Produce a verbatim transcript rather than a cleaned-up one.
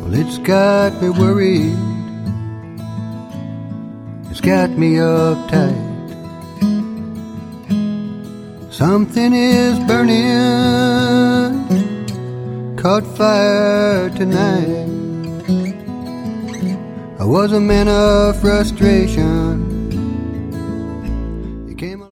Well, it's got me worried, it's got me uptight. Something is burning, caught fire tonight. I was a man of frustration,